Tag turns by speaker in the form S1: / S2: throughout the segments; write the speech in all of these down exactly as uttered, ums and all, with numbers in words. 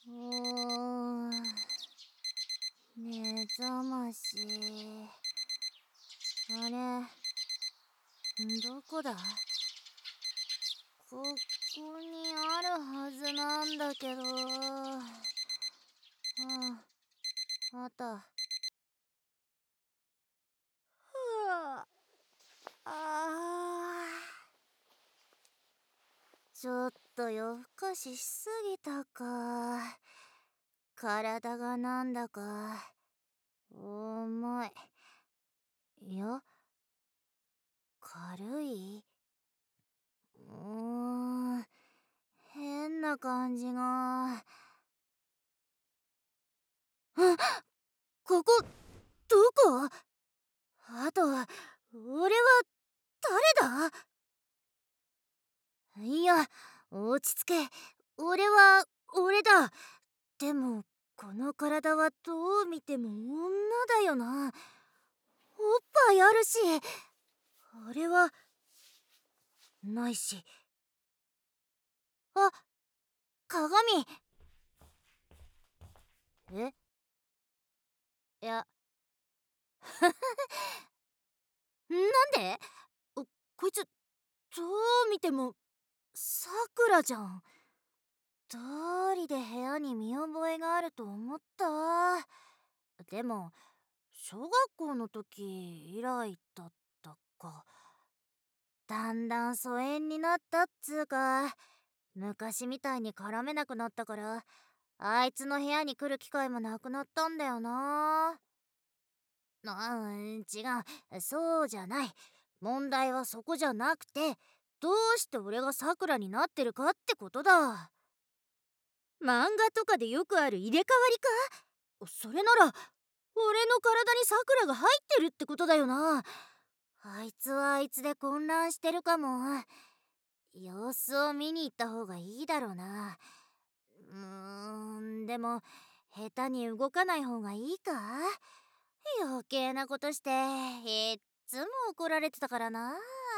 S1: うーん、目覚まし。あれ、どこだ？ここにあるはずなんだけど。ああ、あった。ふわあー、ちょっと夜更かししすぎたか。体がなんだか重い。いや、軽い。うーん、変な感じが。あ、ここ、どこ？あと、俺は誰だ？いや、落ち着け。俺は、俺だ。でも、この体はどう見ても女だよな。おっぱいあるし、あれは、ないし。あ、鏡。え？いや、なんで？おこいつ、どう見ても、さくらじゃん。どうりで部屋に見覚えがあると思った。でも、小学校の時以来だったか。だんだん疎遠になったっつうか、昔みたいに絡めなくなったから、あいつの部屋に来る機会もなくなったんだよな。うん、違う、そうじゃない。問題はそこじゃなくて、どうして俺がさくらになってるかってことだ。漫画とかでよくある入れ替わりか？それなら、俺の体にさくらが入ってるってことだよな。あいつはあいつで混乱してるかも。様子を見に行った方がいいだろうな。うーん、でも、下手に動かない方がいいか？余計なことして、いっつも怒られてたからな。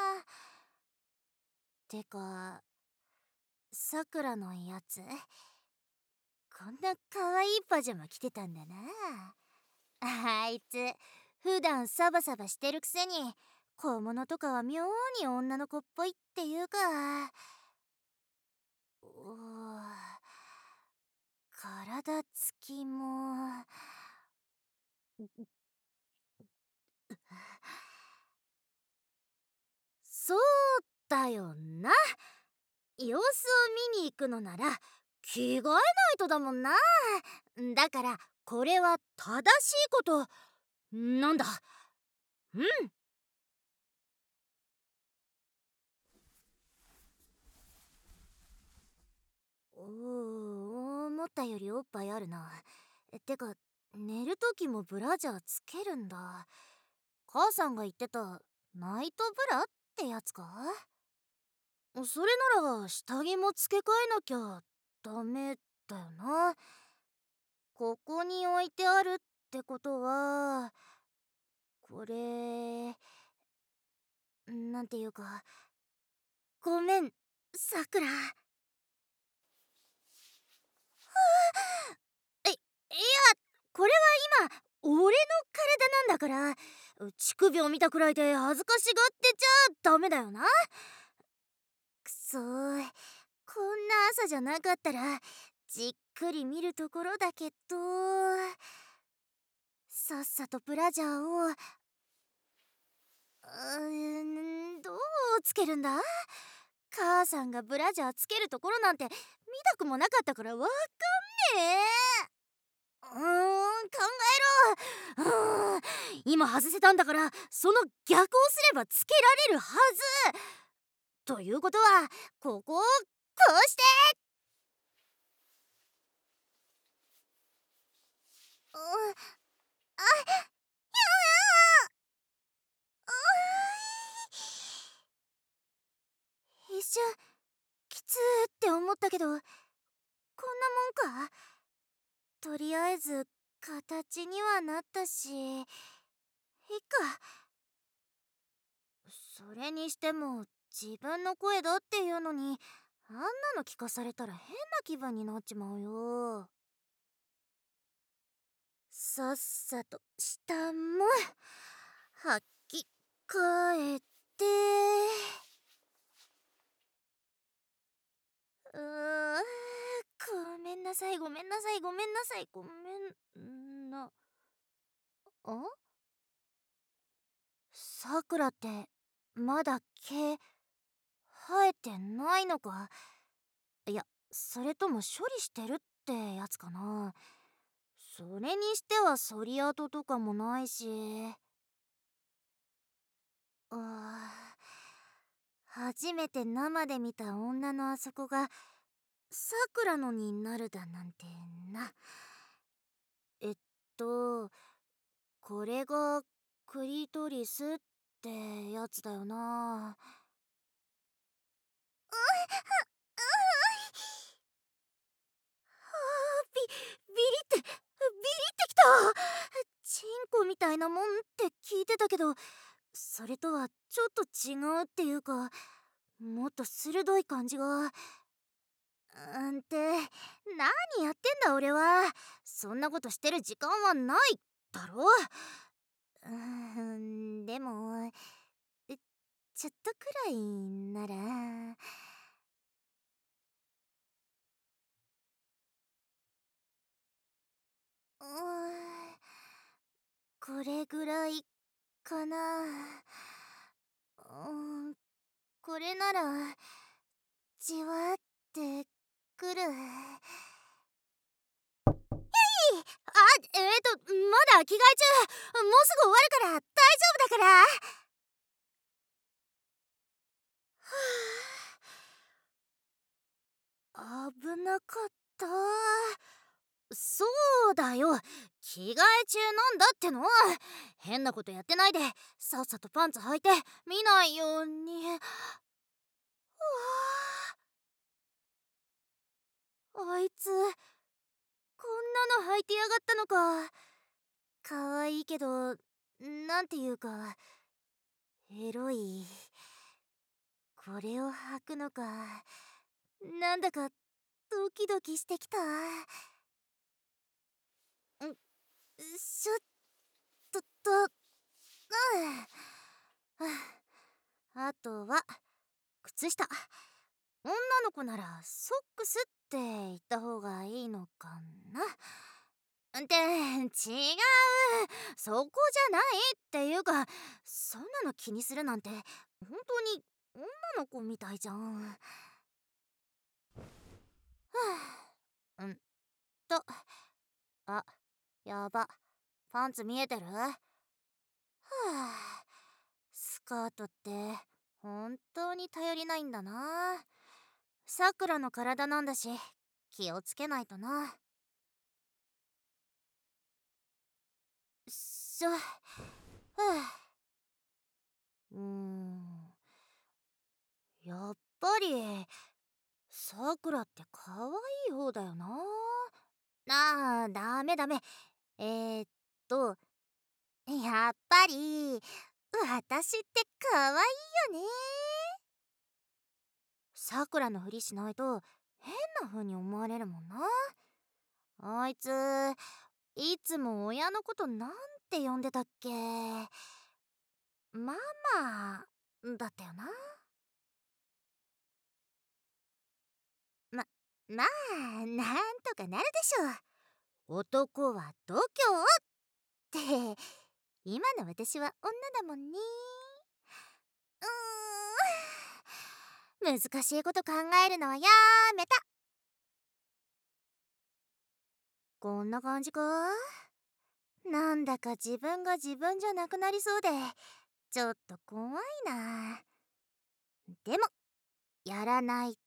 S1: てか、さくらのやつ、こんな可愛いパジャマ着てたんだな。あいつ、普段サバサバしてるくせに、小物とかは妙に女の子っぽいっていうか。うー体つきも。そうだよな。様子を見に行くのなら着替えないとだもんな。だからこれは正しいことなんだ。うん。おお、思ったよりおっぱいあるな。てか、寝るときもブラジャーつけるんだ。母さんが言ってたナイトブラってやつか？それなら下着も付け替えなきゃダメだよな。ここに置いてあるってことは、これ、なんていうか、ごめん、さくら。え、いや、これは今、俺の体なんだから、乳首を見たくらいで恥ずかしがってちゃダメだよな。くそー、こんな朝じゃなかったら、じっくり見るところだけど、さっさとブラジャーを、うーん、どうつけるんだ？母さんがブラジャーつけるところなんて見たくもなかったからわかんねえ。うーん、考えろ。うーん、今外せたんだからその逆をすればつけられるはず。ということはここをこうして。うあ一瞬きつーって思ったけど、こんなもんか。とりあえず形にはなったしいっか。それにしても自分の声だっていうのに、あんなの聞かされたら変な気分になっちまうよ。 さっさと下も履き替えて。うーごめんなさいごめんなさいごめんなさいごめんなあさくらってまだ毛生えてないのか。いや、それとも処理してるってやつかな。それにしては剃り跡とかもないし。あ初めて生で見た女のあそこがさくらのになるだなんてな。えっとこれがクリトリスってやつだよな。ビビリってビリってきた。チンコみたいなもんって聞いてたけど、それとはちょっと違うっていうか、もっと鋭い感じが。うんって何やってんだ俺は。そんなことしてる時間はないだろ。うんでもちょっとくらいなら。うんこれぐらいかな。うんこれならじわってくる。あ、えーとまだ着替え中。もうすぐ終わるから大丈夫だから。はあ危なかった。そうだよ、着替え中なんだっての。変なことやってないでさっさとパンツ履いて見ないように。はああいつこんなの履いてやがったのか。かわいいけどなんていうかエロい。これを履くのか。なんだかドキドキしてきた。んしょっとっとうんあとは靴下。女の子ならソックスって言った方がいいのかな。って違う、そこじゃないっていうか、そんなの気にするなんて本当に女の子みたいじゃん。はあ、うんとあやば、パンツ見えてる。はあスカートって本当に頼りないんだな。さくらの体なんだし気をつけないとな。しょはあうーんやっぱりさくらって可愛い方だよな。ああダメダメ。えー、っとやっぱり私って可愛いよね。さくらのふりしないと変な風に思われるもんな。あいついつも親のことなんて呼んでたっけ。ママだったよな。ままあなんとかなるでしょ。男は度胸って今の私は女だもんね。うーん難しいこと考えるのはやめた。こんな感じか。なんだか自分が自分じゃなくなりそうでちょっと怖いな。でもやらない